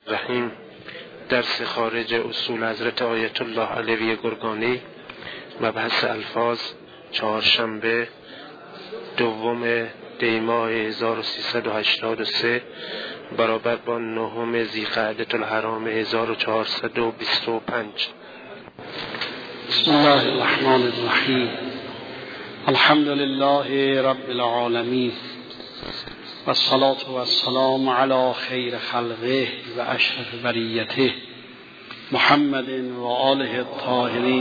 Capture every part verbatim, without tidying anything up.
رحیم درس خارج اصول حضرت آیت الله علوی گرگانی مبحث الفاظ چهارشنبه دوم دی ماه هزار و سیصد و هشتاد و سه برابر با نهم ذی‌قعدة الحرام هزار و چهارصد و بیست و پنج. بسم الله الرحمن الرحیم. الحمد لله رب العالمین و الصلاة و السلام علی خیر خلقه و اشرف بریته محمد و آله الطاهرین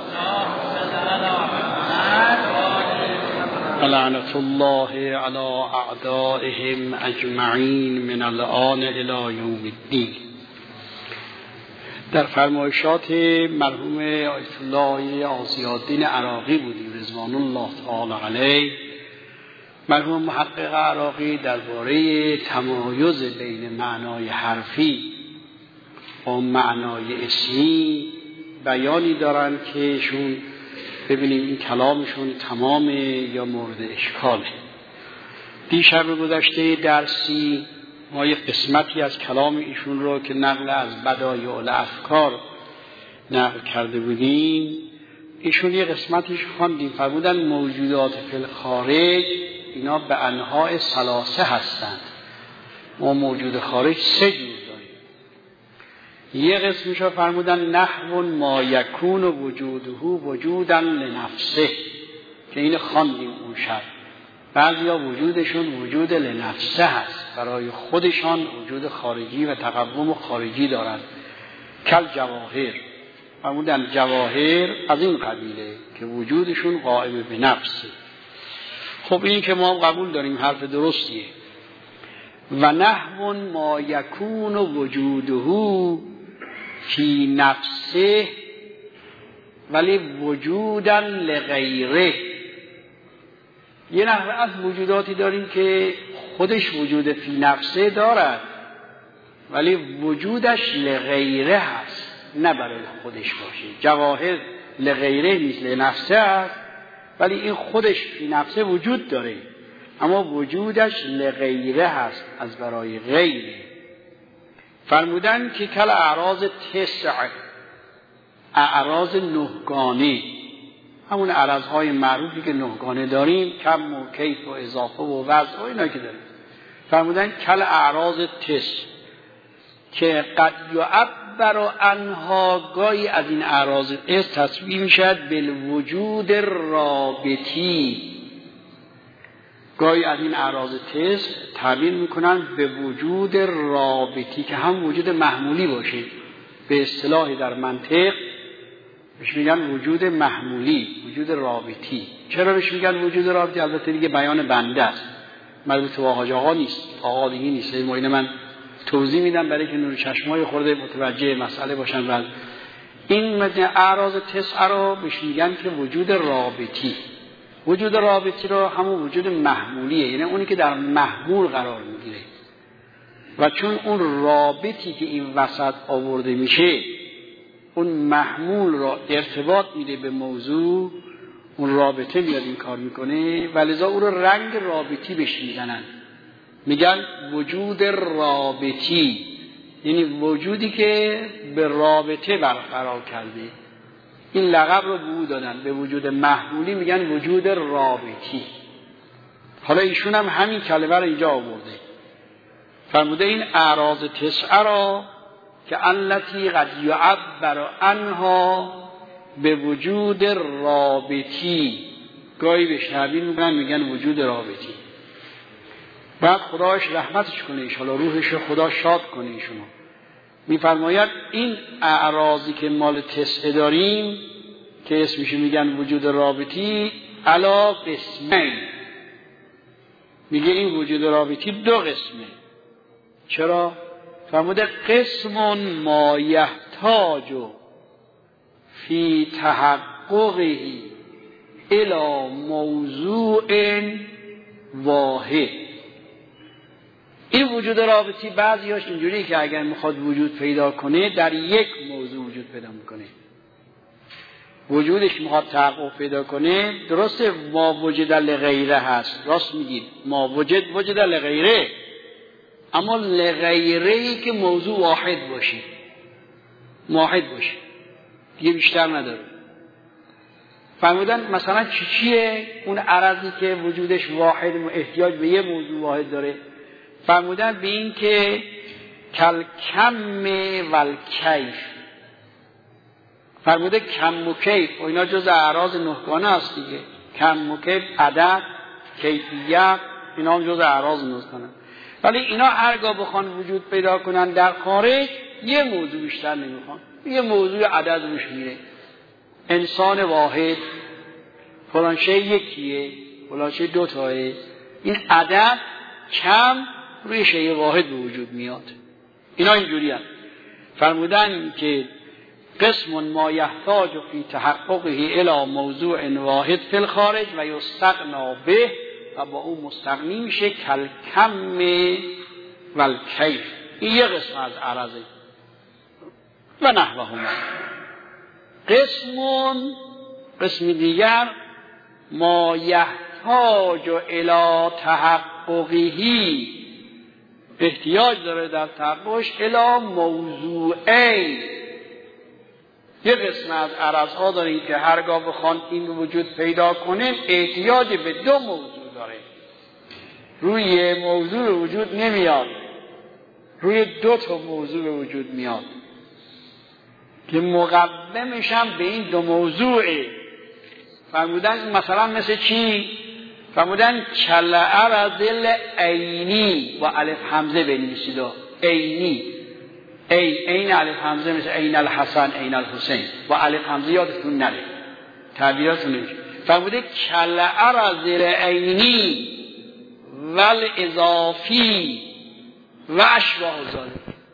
لعنة الله علی اعدائهم اجمعین من الآن الی یوم الدین. در فرمایشات مرحوم آیت الله عزیزالدین عراقی بودیم رضوان الله تعالی علیه. مرحوم محقق عراقی درباره تمایز بین معنای حرفی و معنای اسمی بیانی دارن که شون ببینیم این کلامشون تمامه یا مورد اشکاله. دیشب گذشته درسی ما یک قسمتی از کلام ایشون رو که نقل از بدایع الافکار نقل کرده بودیم، ایشون یک قسمتیش خواندیم، فرمودن موجودات فی الخارج اینا به انواع ثلاثه هستند. ما موجود خارج سه جور داریم. یه قسمش رو فرمودن نحو ما یکون وجوده وجودا لنفسه که این خواندیم اون شب. بعضیا وجودشون وجود لنفسه هست، برای خودشان وجود خارجی و تقوم خارجی دارند. کل جواهر فرمودن جواهر از این قبیله که وجودشون قائم به نفسه. خب این که ما قبول داریم حرف درستیه. و نحو ما یکون وجوده فی نفسه ولی وجودا لغیره. یه نحو از وجوداتی داریم که خودش وجود فی نفسه دارد ولی وجودش لغیره هست، نه برای خودش باشه. جواهر لغیره نیست، لنفسه هست ولی این خودش فی نفسه وجود داره اما وجودش لغیره هست، از برای غیره. فرمودن که کل اعراض تسع، اعراض نهگانه، همون اعراضهای معروفی که نهگانه داریم، کم و کیف و اضافه و وضع و اینا که داریم. فرمودن کل اعراض تسع که قد یعبر عنها، گاهی از این اعراض اس تصویر میشد بالوجود رابطی، گاهی از این اعراض تس تعبیر میکنن به وجود رابطی که هم وجود محمولی باشه. به اصطلاح در منطق بهش میگن وجود محمولی، وجود رابطی. چرا بهش میگن وجود رابطی؟ البته دیگه بیان بنده است، مربوط به حاج آقا نیست، آقا دیگه نیست. این موینه من توضیح میدم برای که نور چشمای خورده متوجه مسئله باشن. و این متن اعراض تسع رو بهش میگن که وجود رابطی. وجود رابطی رو همون وجود محمولیه، یعنی اونی که در محمول قرار میگیره. و چون اون رابطی که این وسط آورده میشه اون محمول را ارتباط میده به موضوع، اون رابطه میاد این کار میکنه و لذا اون رو رنگ رابطی بهش میزنن، میگن وجود رابطی، یعنی وجودی که به رابطه برقرار کرده. این لقب رو به او دادن. به وجود محمولی میگن وجود رابطی. حالا ایشون هم همین کلمه رو اینجا آورده، فرموده این اعراض تسعه را که التی قد یعبر عنها به وجود رابطی، گاهی به تعبیر میکنن میگن وجود رابطی. بعد خداش رحمتش کنه انشاءالله، روحش خدا شاد کنه ایشونو. میفرماید این اعراضی که مال تسعه داریم که اسمش میگن وجود رابطی علا قسمین، میگه این وجود رابطی دو قسمه. چرا؟ فرموده قسم ما یحتاج فی تحققه الی موضوع واحد. این وجود رابطی بعضیاش اینجوری که اگر میخواد وجود پیدا کنه در یک موضوع وجود پیدا میکنه. وجودش میخواد تحقق پیدا کنه، درسته ما وجود لغیره هست، راست میگید ما وجد وجد لغیره، اما لغیره‌ای که موضوع واحد باشه، واحد باشه دیگه بیشتر نداره. فرمودن مثلا چی چیه اون عرضی که وجودش واحد و احتیاج به یه موضوع واحد داره؟ فرمودن به این که کل کم ول کیف. فرموده کم و کیف و اینا جز اعراض نهگانه است دیگه. کم و کیف، عدد، کیفیت، اینا هم جز اعراض نهگانه. ولی اینا هرگاه بخوان وجود پیدا کنن در خارج یه موضوع بیشتر نمیخوان، یه موضوع عدد روش میره. انسان واحد، فلان شی یکیه، فلان شی دوتاه. این عدد کم روی شی واحد به وجود میاد. اینا اینجوری هست. فرمودن که قسم ما یحتاج فی تحققه الی موضوع واحد فی الخارج و یستغنا به، و با اون مستغنی میشه کل کم و الکیف. این یه قسم از عرضه. و نحوهما قسمون، قسم دیگر ما یحتاج الی تحققه، احتیاج داره در تحققش الی موضوعی. یه قسم از عرضها داریم که هرگاه بخوان این وجود پیدا کنه احتیاج به دو موضوع داره. روی موضوع وجود نمیاد، روی دو تا موضوع به وجود میاد که مقدمش هم به این دو موضوعه. فرمودن مثلا مثل چی؟ فرمودن کل عرض عینی و الف حمزه بنویسید. عینی، ای عین الف حمزه مثل عین الحسن، عین الحسین و الف حمزه یادتون نره، تعبیراتون نمیشه. فرموده کل عرض عینی و الاضافی و اشباه ذالک.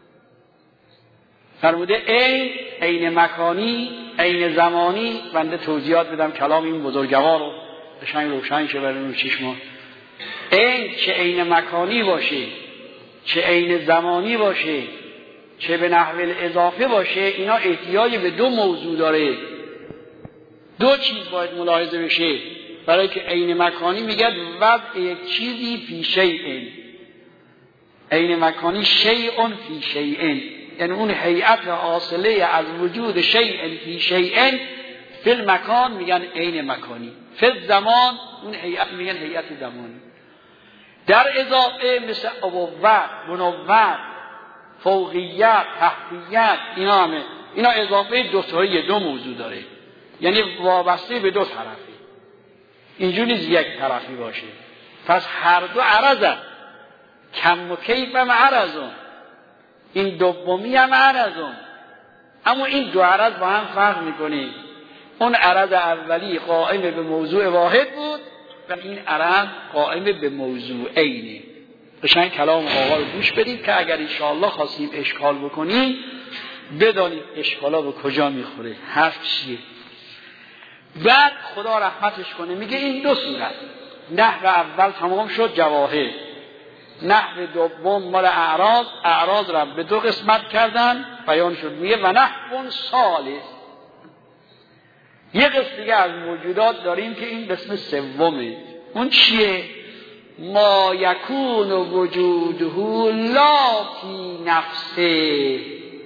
فرموده عین، عین مکانی، عین زمانی. بنده توضیحات بدم کلام این بزرگوار رو قشنگ روشن شه برای چشما. عین چه عین مکانی باشه، چه عین زمانی باشه، چه به نحو اضافه باشه، اینا احتیاج به دو موضوع داره. دو چیز باید ملاحظه بشه. برای که عین مکانی میگه وضع یک چیزی فی شیء، عین مکانی شیء فی شیء، یعنی اون هیئت حاصله از وجود شیء فی شیء فی المکان میگن عین مکانی، فی الزمان اون هیئت میگن هیئت زمانی. در اضافه مثل ابوت، منوت، فوقیت، تحتیت، اینا همه اینا اضافه دو تایی دو موضوع داره، یعنی وابسته به دو طرفی. اینجوری نیست یک طرفی باشه. پس هر دو عرضن، کم و کیف هم عرضن، این دومی هم عرضن. اما این دو عرض با هم فرق میکنه. اون عرض اولی قائم به موضوع واحد بود و این عرض قائم به موضوعینه. قشنگ کلام آقا رو گوش بدید که اگر انشاءالله خواستیم اشکال بکنیم بدانید اشکالا به کجا میخوره، حرف چیه. بعد خدا رحمتش کنه میگه این دو صورت، نحو اول تمام شد جواهر، نحو دوم مال اعراض، اعراض را به دو قسمت کردن بیان شد. میگه و نحو ثالث، یه قسم دیگه از موجودات داریم که این قسم سومه. اون چیه؟ ما یکون وجوده لا فی نفسه.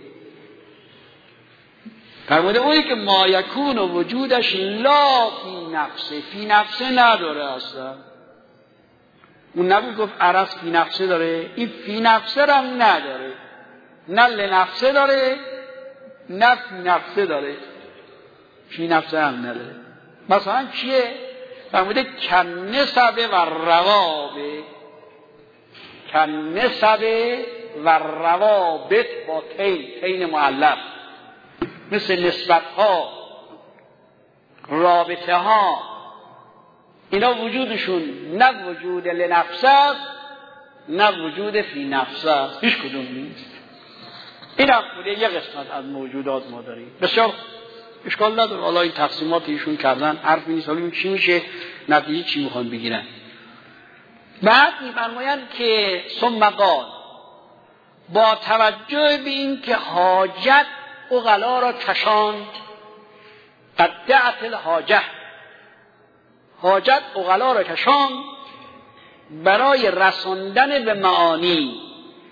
فرموده اونی که ما یکون وجودش لا فی نفسه، فی نفسه نداره اصلا. اون نبود گفت عرض فی نفسه داره، این فی نفسه رو هم نداره، نه لنفسه داره نه فی نفسه داره، فی نفسه هم نداره. مثلا چیه؟ فرموده کن نسبه و روابط، کن نسبه و روابط با تین، تین معلق، مثل نسبت ها، رابطه ها، اینا وجودشون نه وجود لنفسه است نه وجود فی نفسه است، هیچ کدوم نیست. این افعاله یه قسمت از موجودات ما داریم. بسیار اشکال نداره، حالا این تقسیمات ایشون کردن حرفی نیست، حالا این چی میشه، نتیجه چی میخوان بگیرن. بعد میفرمایند که ثم قال، با توجه به این که حاجت عقلا را کشاند، قد دعت الحاجه، حاجت عقلا را کشاند برای رساندن به معانی،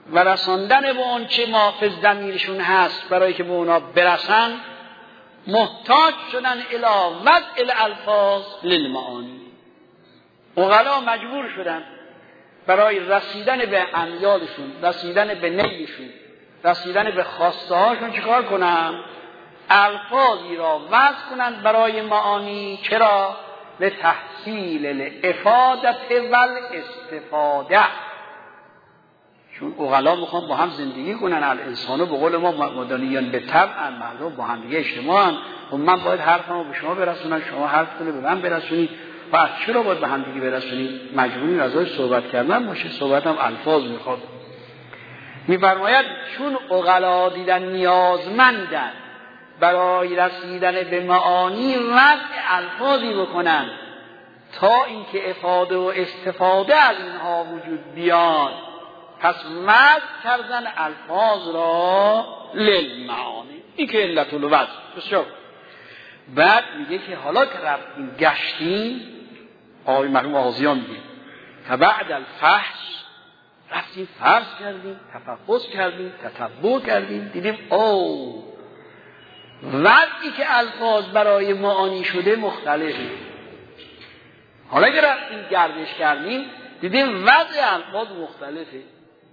و رساندن به اون چه ما فی ضمیرشون هست برای که به اونا برسن، محتاج شدن الی وضع الالفاظ للمعانی. عقلا مجبور شدن برای رسیدن به امیالشون، رسیدن به نیلشون، رسیدن به خواسته هاشون چیکار کنن؟ الفاظی را وضع کنن برای معانی. چرا؟ لتحصیل الافادت و الاستفاده. چون عقلا میخوان با هم زندگی کنن. الانسانو به قول ما مدنیان به طبع، مردم با هم دیگه اجتماعن. و من باید حرفمو به شما برسونم، شما حرفتون رو به من برسونید. و از چرا باید به هم دیگه برسونید؟ مجبورین ازش صحبت کردن باشه. صحبت هم الفاظ میخواد. میفرماید چون عقلا دیدن نیازمندن برای رسیدن به معانی وضع الفاظی بکنن تا اینکه افاده و استفاده از اینها وجود بیاد، پس وضع کردن الفاظ را للمعانی. این که علت الوضع. بسیار. بعد میگه که حالا که رفتیم گشتیم، آقای مرحوم آغازیان میگه که بعد الفحص رفتیم فرض کردیم، تفحص کردیم، تتبع کردیم، دیدیم او وضعی که الفاظ برای معانی شده مختلفه. حالا که رفتیم گردش کردیم دیدیم وضع الفاظ مختلفه.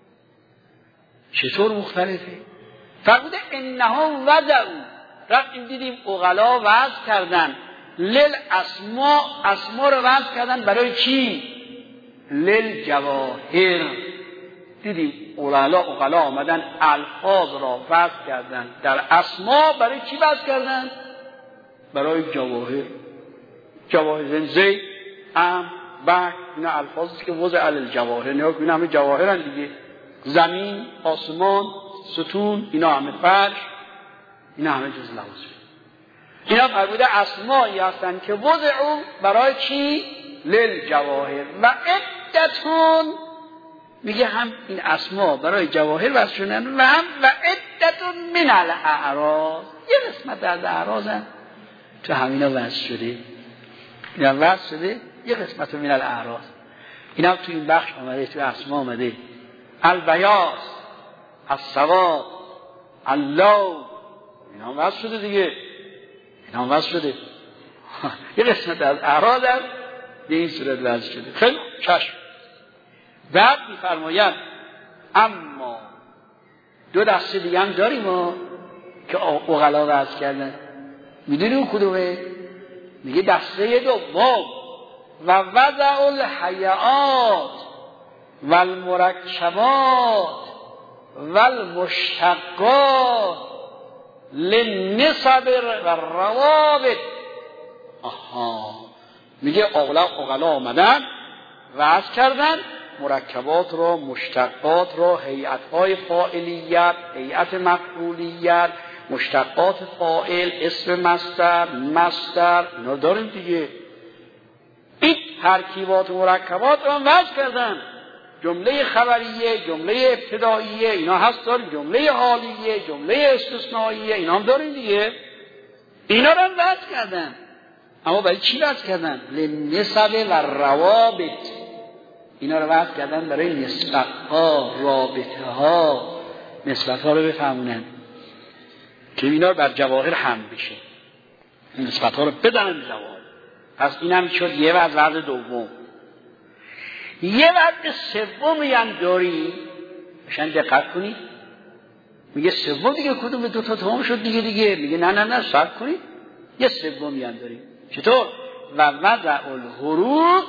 چطور مختلفه؟ فرموده انها وضعوا، رفتیم دیدیم عقلا وضع کردن لیل اسما، اسما رو وضع کردن برای چی؟ لیل جواهر. دیدیم عقلا عقلا آمدن الفاظ را وضع کردن در اسما. برای چی وضع کردن؟ برای جواهر. جواهر زید، ام، بک، اینا الفاظی که وضع علی الجواهر. نه اینا همه جواهرن دیگه. زمین، آسمان، ستون، اینا همه فرش، اینا همه جز لفظ. اینا فرموده اسمایی هستن که وضعوا برای چی؟ للجواهر و عدتون. میگه هم این اسما برای جواهر وضع شدن و هم و عدتون من الاعراض. یه قسمت از اعراض هم تو همینا وضع شده. اینا وضع شده یه قسمت من الاعراض. اینا تو این بخش آمده، تو اسما آمده. البیاض، السواد، اللون، اینا وضع شده دیگه. اینا وضع شده. یه قسمت از اعراض هم به این صورت وضع شده. خیلی چشم. بعد می‌فرماید اما دو دسته دیگه هم داریم ما که عقلا وضع کردن. میدونی اون کدومه؟ میگه دسته دوم و وضع الحیات و المرکبات و المشتقات للنسب و الروابط. آها، میگه عقلا عقلا آمدن وضع کردن مرکبات را، مشتقات را، هیئت‌های فاعلیت، هیئت مفعولیت، مشتقات فاعل، اسم مصدر، مصدر، اینا داریم دیگه. این ترکیبات و مرکبات را وضع کردن. جمله خبریه، جمله ابتداییه، اینا هست داریم. جمله حالیه، جمله استثنائیه، اینا هم داریم دیگه. اینا را وضع کردن. اما برای چی وضع کردن؟ لنسب و روابط. اینا رو وضع کردن برای نسبت ها، رابطه ها، نسبت ها رو بفهمونن که اینا رو بر جواهر هم بشه. نسبت ها رو بدن جواهر. پس این هم شد یه وضع. وضع دوم. یه وضع سومی هم داریم. بشن دقت کنید. میگه سوم دیگه کدوم؟ دو تا تمام شد دیگه دیگه. میگه نه نه نه صبر کنید. یه سومی هم داریم. چطور؟ و وضع الحروف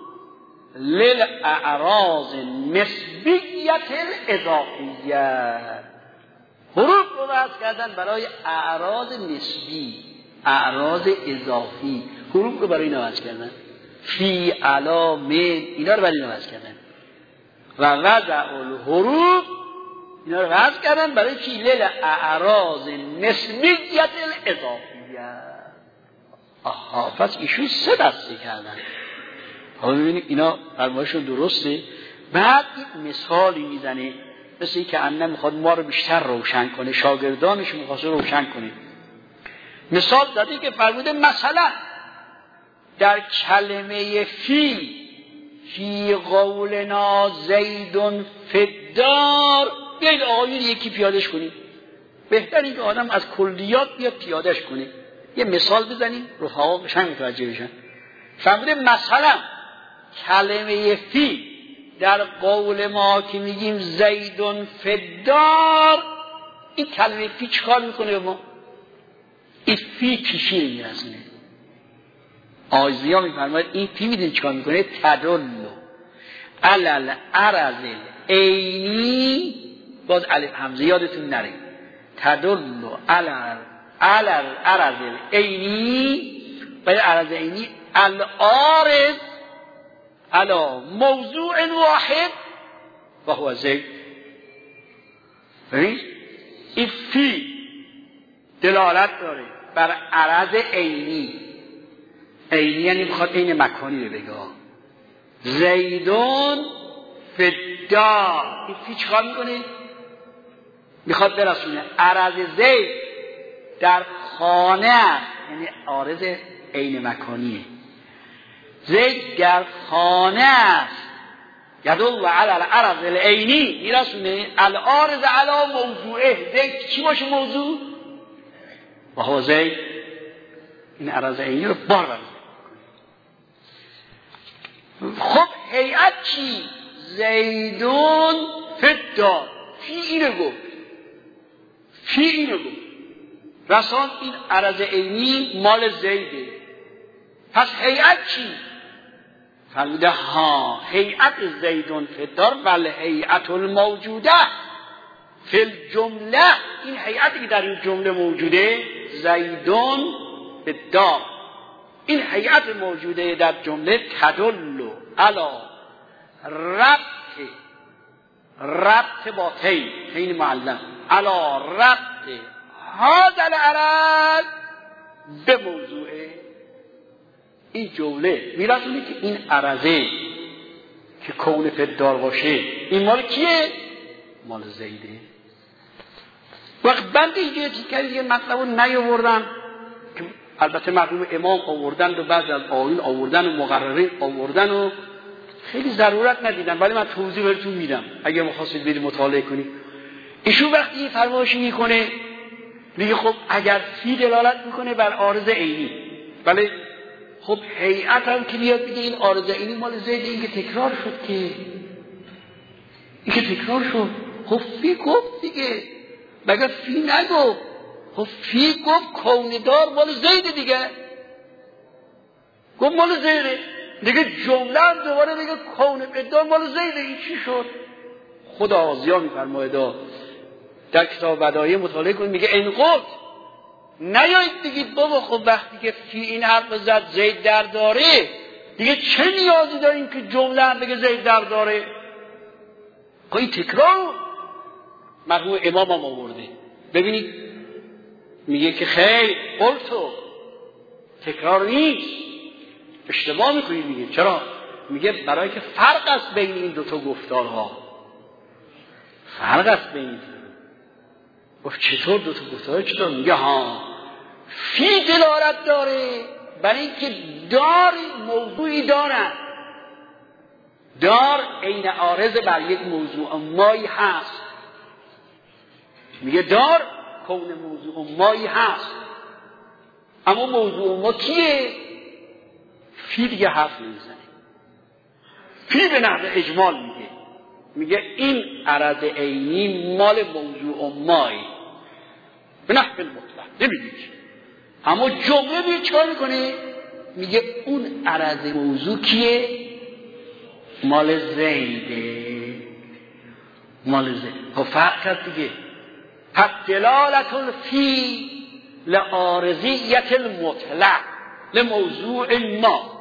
للاعراض نسبیت الاضافیت. حروف رو وضع کردن برای اعراض نسبی، اعراض اضافی. حروف رو برای اینا وضع کردن. فی، علا، من، اینا رو برای اینا وضع کردن. و وضع الحروف اینا رو وضع کردن برای چی؟ للاعراض نسبیت الاضافیت. آها، پس ایشون سه دسته کردن. حالا ببینید اینا فرمایشون درسته. بعد این مثالی میزنه مثل که انه میخواد ما رو بیشتر روشن کنه، شاگردانش میخواد روشن کنه. مثال داده که فرموده مثلا در کلمه فی فی قولنا زیدون فدار. بیایید آقایون یکی پیادش کنیم. بهتر این که آدم از کلیات بیاد پیادش کنه. یه مثال بزنیم رفقا قشنگ متوجه بشن. فرموده مثلا کلمه فی در قول ما که میگیم زیدون فدار، این کلمه فی چیکار میکنه به ما؟ این فی کشی رو میرسونه. آیزیا میفرماید این فی میدونی چیکار میکنه؟ تدلو علل عرض عینی، باز الف همزه یادتون نره، تدلو علل علل عرض عینی، برای عرض عینی العارض علا موضوع واحد و هو زید. ببین این فی دلالت داره بر عرض عینی. عینی یعنی میخواد عین مکانی رو بگه. زیدون فدار، این فی چیکار میکنه؟ میخواد برسونه عرض زید در خانه است، یعنی عارض عین مکانیه. زید در خانه است، یدل علی العرض العینی، میرسونه العارض علی موضوعه. زید چی باشه موضوع؟ و هو زید، این عرض عینی رو بار بر. خب هیئت چی؟ زیدون فدار. فی اینو گفت، فی اینو گفت رسان این عرض عینی مال زیده. پس هیئت چی؟ فرموده ها هیئت زیدون فدار بل هیئت الموجوده فی الجمله. این هیئتی که در این جمله موجوده زیدون فدار، این هیئت موجوده در جمله تدل علی ربط ربط با تین تین معلم علی ربط هذا العرض به موضوعه. این جمله میرسونه که این عرضه که کون فدار باشه این مال کیه؟ مال زیده. وقت بنده اینجا تیکری یه مطلب رو نیاوردم که البته مرحوم امام آوردن و بعضی از آیین آوردن و مقررین آوردن و خیلی ضرورت ندیدن، ولی من توضیح براتون میدم اگه مخواستید برید مطالعه کنید. ایشون وقتی این فرمایشی میکنه میگه خب اگر فی دلالت میکنه بر عارض عینی، ولی خب هیئت هم که بیاد بگه این عارض عینی مال زید، این که تکرار شد، که این که تکرار شد. خب فی گفت دیگه، مگر فی نگفت؟ خب فی گفت کوندار مال زید دیگه، گفت مال زیده دیگه. جمله هم دوباره دیگه کون فدار مال زیده. این چی شد؟ خدا آزیا میفرماید در کتاب بدایع مطالعه کنید، میگه این قلت نیایید بگید بابا خب وقتی که فی این حرف زد زید در داره دیگه چه نیازی داریم که جمله هم بگه زید در داره؟ خب این تکرار مرحوم امام هم آورده. ببینید میگه که خیر قلتو تکرار نیست، اشتباه میکنید. میگه چرا؟ میگه برای که فرق است بین این دوتا گفتارها، فرق است بین این. گفت چطور دوتا گفتارها چطور؟ میگه ها فی دلالت داره برای اینکه دار موضوعی دارن، دار عین عارض بر یک موضوع مایی هست. میگه دار کون موضوع مایی هست، اما موضوع ما کیه؟ فی دیگه حرف نمیزنه. فی به نحو اجمال میگه میگه این عرض عینی مال موضوع مایی به نحو المطلق نمیگه. اما جمله بیه چکار میکنه؟ میگه اون عرض موضوع کیه؟ مال زیده، مال زید. خب فرق کرد دیگه. پس دلالت الفی لعارضیت المطلق لموضوع ما،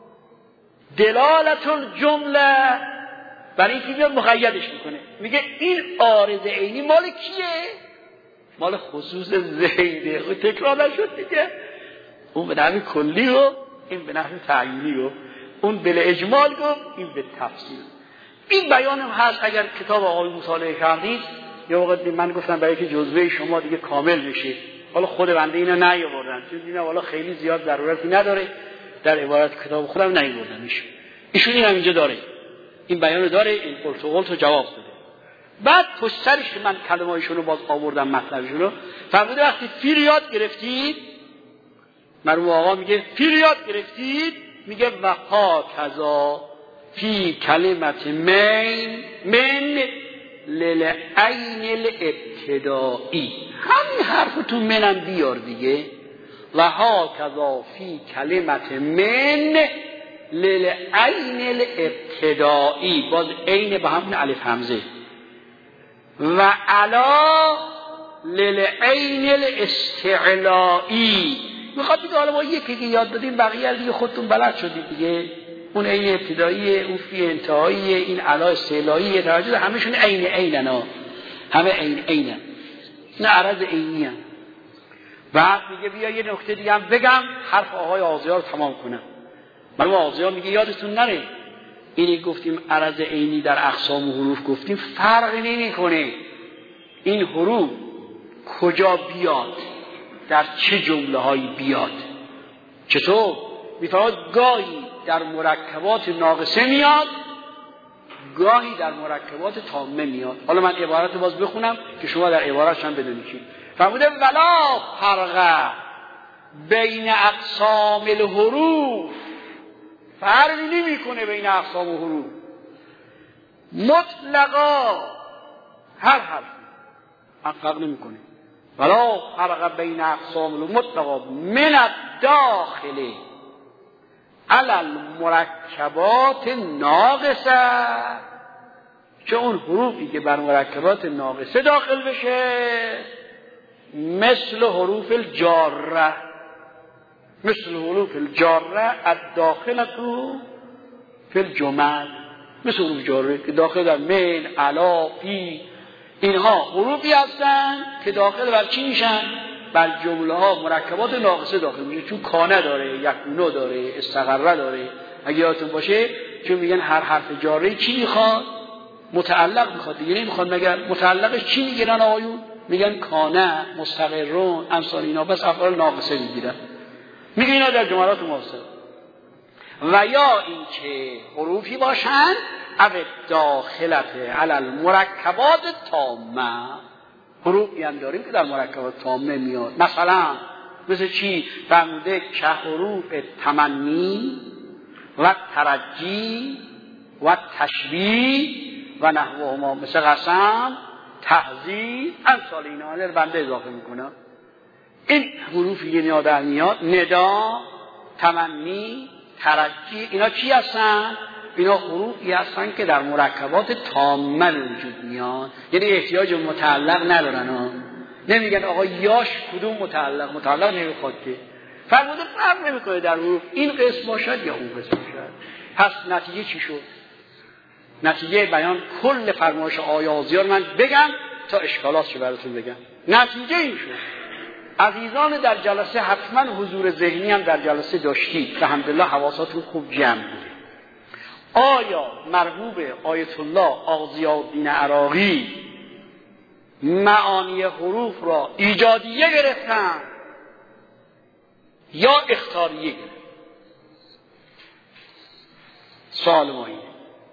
دلالت الجمله برای این که مقیدش میکنه. میگه این عارض عینی مال کیه؟ مال خصوص زیده. و تکرار نشد دیگه. اون به نحو کلی رو، این به نحو تعیینی رو، اون بل اجمال گفت، این به تفصیل. این بیان هم هست اگر کتاب آقای مطالعه کردید. یا وقت من گفتم برای که جزوه شما دیگه کامل بشه، حالا خود بنده اینو نیاوردن چون دیدم والا خیلی زیاد ضرورتی نداره، در عبارت کتاب خودم نیاوردمش. ایشون این هم اینجا داره، این بیان داره، این پروتکل تو جواب داده. بعد پشت سرش من کلمه‌هایشون رو باز آوردم، مطلبشون رو فرموده وقتی فیل یاد گرفتید، مرحوم آقا میگه فیل یاد گرفتید، میگه وقا کذا فی کلمت من من للعین الابتدائی، همین حرف تو منم بیار دیگه. و ها کذا فی کلمت من للعین الابتدائی، باز عین به همون الف همزه. و علا للعین الاستعلائی، میخواد بگه حالا ما یکی که یاد دادیم بقیه دیگه خودتون بلد شدید دیگه، اون عین ابتداییه، اون فی انتهاییه، این علا استعلاییه، توجه همشون عین عینن ها، همه عین عینن، نه عرض عینی هم. بعد میگه بیا یه نکته دیگه هم بگم حرف آقای آزیار رو تمام کنم. مرحوم آزیار میگه یادتون نره اینی گفتیم عرض عینی در اقسام حروف گفتیم فرقی نمیکنه این حروف کجا بیاد، در چه جمله هایی بیاد. چطور؟ میفرماد گاهی در مرکبات ناقصه میاد، گاهی در مرکبات تامه میاد. حالا من عبارت باز بخونم که شما در عبارتش هم بدونید چی فرموده. ولا فرق بین اقسام الحروف، فرقی نمیکنه بین اقسام الحروف مطلقا، هر حرف فرق نمیکنه. ولا فرق بین اقسام المطلقا من الداخل علی المرکبات ناقصه، چه اون حروفی که بر مرکبات ناقصه داخل بشه، مثل حروف الجاره، مثل حروف الجاره الداخله فی الجمل، مثل حروف جاره که داخل در من، علا، فی، اینها حروفی هستن که داخل بر چی میشن؟ بر جمله ها مرکبات ناقصه داخل میشه. چون کانه داره، یکونو داره، استقره داره. اگه یادتون باشه چون میگن هر حرف جاره چی میخواد؟ متعلق میخواد دیگه، نمیخواد مگر متعلقش چی میگیرن آقایون؟ میگن کانه، مستقرون، امثال اینا، بس افعال ناقصه میگیرن. میگه اینا در جملات معاصر. و یا اینکه حروفی باشن او داخلت علی المرکبات تامه، حروفی هم داریم که در مرکبات تامه میاد. مثلا مثل چی؟ فرموده که حروف تمنی و ترجی و تشبیه و نحوهما، مثل قسم، تحذیر، امثال اینا در بنده اضافه میکنم. این حروفی که نیاده میاد، ندا، تمنی، ترجی، اینا چی هستن؟ اینا حروفی هستن که در مرکبات تامه وجود میاد، یعنی احتیاج متعلق ندارن ها. نمیگن آقا یاش کدوم متعلق، متعلق نمیخواد که. فرموده فرق نمیکنه در حروف این قسم باشد یا اون قسم باشد. پس نتیجه چی شد؟ نتیجه بیان کل فرمایش آقای آزیار من بگم تا اشکالاتشو براتون بگم. نتیجه این شد عزیزان در جلسه حتما حضور ذهنی هم در جلسه داشتید، الحمدلله حواساتون خوب جمع بوده. آیا مرغوب آیت الله آغضی‌الدین عراقی معانی حروف را ایجادیه گرفتن یا اختاریه گرفتن؟ سوال ما اینه.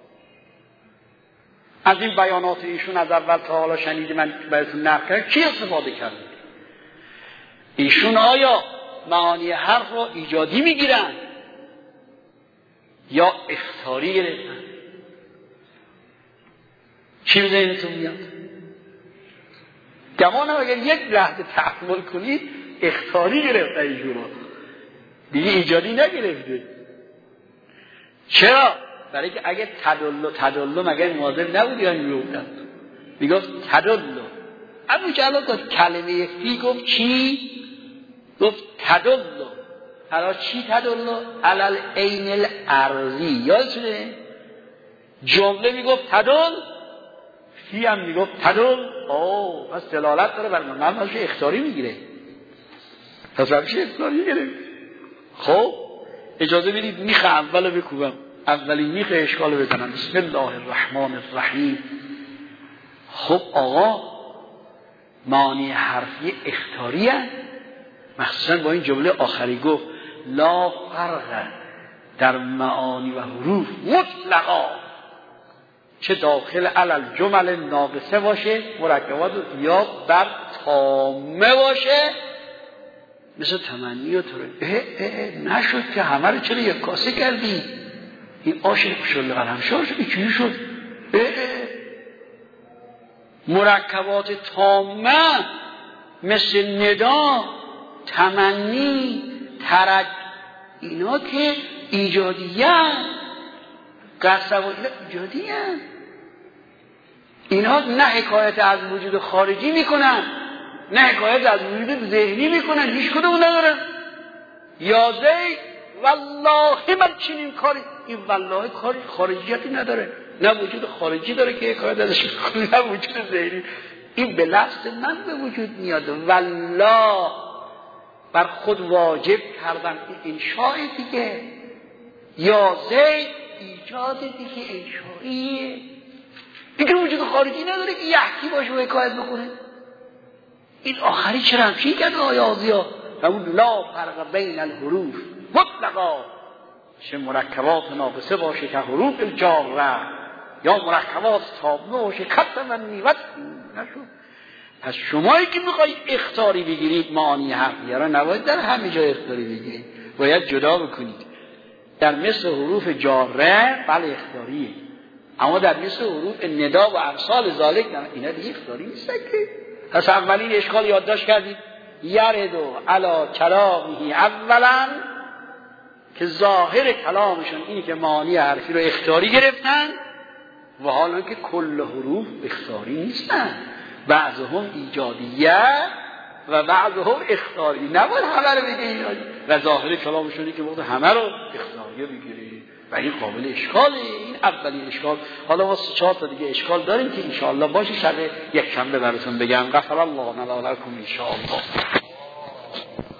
از این بیانات ایشون از اول تا حالا شنیده من براتون نقل کردم، کی استفاده کرده؟ ایشون آیا معانی حرف را ایجادی میگیرن یا اختیاری گرفتن؟ چی به ذهنتون میاد؟ گمانم اگر یک لحظه تأمل کنید اختیاری گرفتن ایشون را، دیگه ایجادی نگرفته. چرا؟ برای که اگه تدلو تدلو مگر ماضر نبود یا میگفتن میگفت تدلو. اما که الان گفت کلمه فی گفت چی؟ گفت تدلو. حالا چی تدلو؟ علل عین الارضی. یادتونه جمله میگفت تدل، فی هم میگفت تدل. اوه پس دلالت داره بر من منش اختیاری میگیره، پس روش اختیاری میگیره. خب اجازه بدید میخه اولو بکوبم، اولین میخه اشکالو بزنم. بسم الله الرحمن الرحیم. خب آقا معانی حرفی اختیاری هست، مخصوصا با این جمله آخری گفت لا فرق در معانی و حروف مطلقا، چه داخل علل جمل ناقصه باشه، مرکبات یا بر تامه باشه، مثل تمنی و تره. نشد که همه رو چرا یک کاسه کردی؟ این آش شل قلم شد چی شد؟ اه اه. مرکبات تامه مثل ندا، تمنی، ترج، اینا که ایجادیه، قصب و اینا ایجادیه، اینا نه حکایت از وجود خارجی میکنن نه حکایت از وجود ذهنی میکنن، هیچ کدوم ندارن. یا زید والله من چنین کاری، این والله کاری خارجیتی نداره، نه وجود خارجی داره که حکایت ازش میکنه نه وجود ذهنی. این به لفظ من به وجود میاد، والله بر خود واجب کردن این انشاء دیگه. یا زید ایجاد دیگه، انشائیه دیگه، وجود خارجی نداره که یحکی باشه و حکایت بکنه. این آخری چرا همچین کرده آیازی ها؟ همون لا فرق بین الحروف مطلقا، چه مرکبات ناقصه باشه که حروف جاره یا مرکبات تامه باشه کت من نیوت نشد. پس شمایی که میخوای اختاری بگیرید معانی حقیه را نباید در همه جا اختاری بگیرید، باید جدا بکنید. در مثل حروف جاره بله اختاریه، اما در مثل حروف ندا و امثال ذالک اینا دیگه اختاری نیست که. پس اولین اشکال یادداشت کردید یردو علی کلامه اولا، که ظاهر کلامشون اینی که معانی حرفی رو اختیاری گرفتن و حالا که کل حروف اختیاری نیستن، بعضهم ایجادیه و بعضهم اختیاری. نباید همه رو بگه اینا، و ظاهر کلامشونی که بگه همه رو اختیاریه بگیری و این قابل اشکاله. این اولین اشکال. حالا ما سه چهار تا دیگه اشکال داریم که انشاءالله باشه شب یک شنبه براتون بگم. غفر الله لنا و لکم انشاءالله.